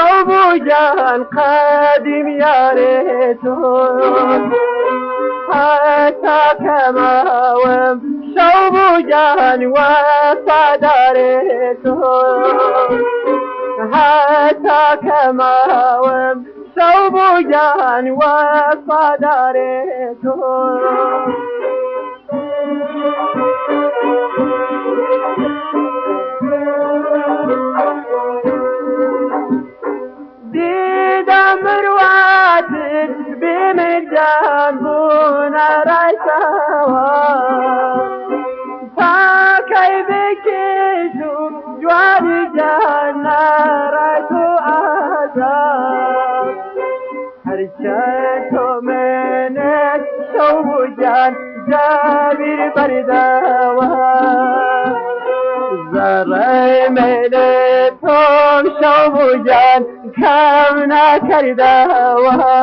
شوبوجان قديم يا ريتهم حتى كماوم شوبوجان وفدارتهم حتى كماوم شوبوجان وفدارتهم بمجان رأسها فكي بكيشو جواري جانا رأسو آزار هرشاتو منك شوجان جابر برداوها زرعي ميلتهم شوجان كمنا كرداوها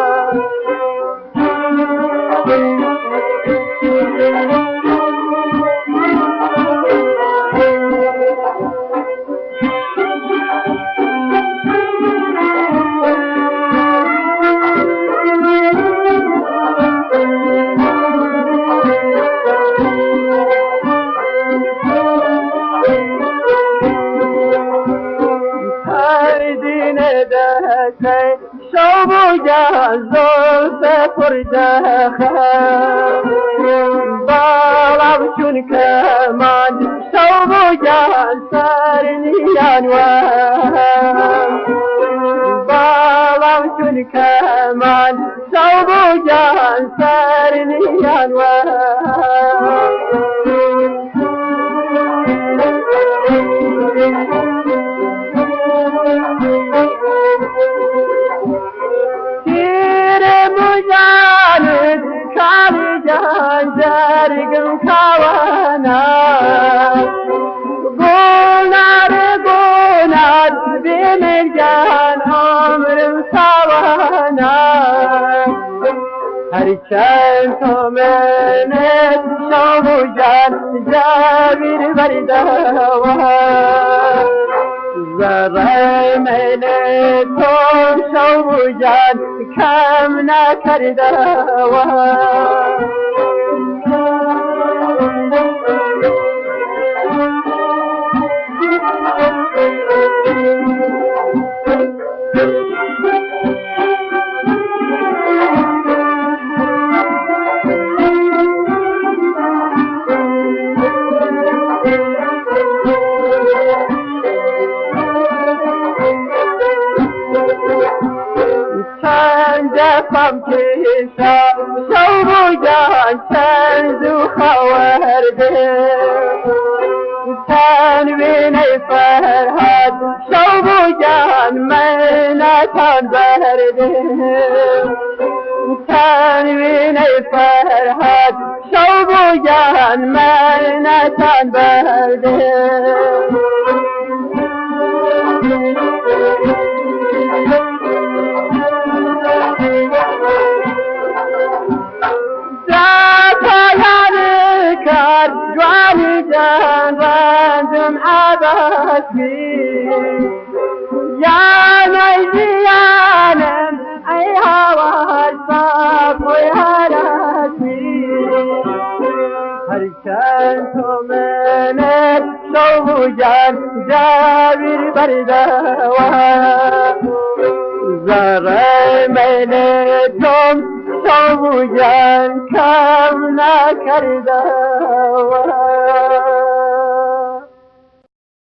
شوبوجان زلف فرداخا بالاب شون كمان شوبوجان سارنيان وهم بالاب شون كمان شوبوجان سارنيان وهم جارقم كوانا قولنا بمرجان عمر سوانا هرشان تومنت شوبوجان جابر برداوها زرعي ميلتهم شوبوجان كمنا كرداوها جفم كيسا شوبوجان تنزو خوارده تنويني فرهاد شوبوجان مينتان برده تنويني فرهاد شوبوجان مينتان برده جواني جان راندم عباسي يا ميزيانم اي هوا الصاف ويا راسي هرشان تومنت شوبوجان جابر برداوها زرعي ميلتهم شوبوجان كمنا كرداوها